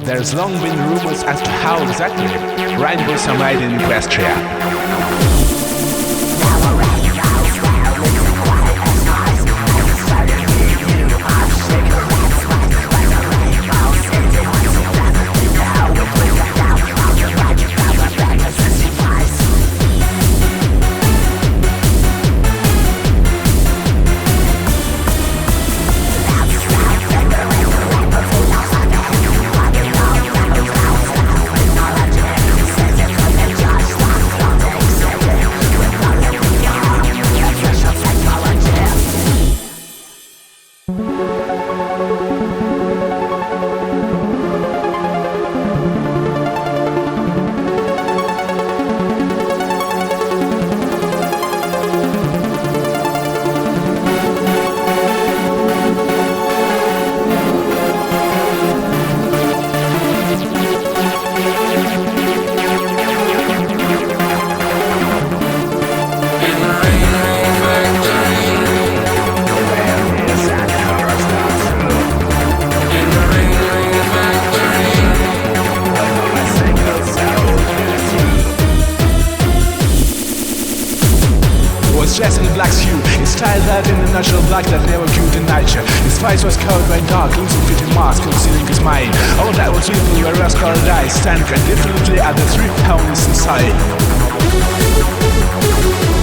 There's long been rumors as to how exactly rainbows are made in Equestria. Dressed in a black hue, his style that in the natural black that never viewed in nature. His face was covered by dark, loosely fitting mask concealing his mind. All that was real were rose-colored eyes, standing indifferently at the three ponies inside.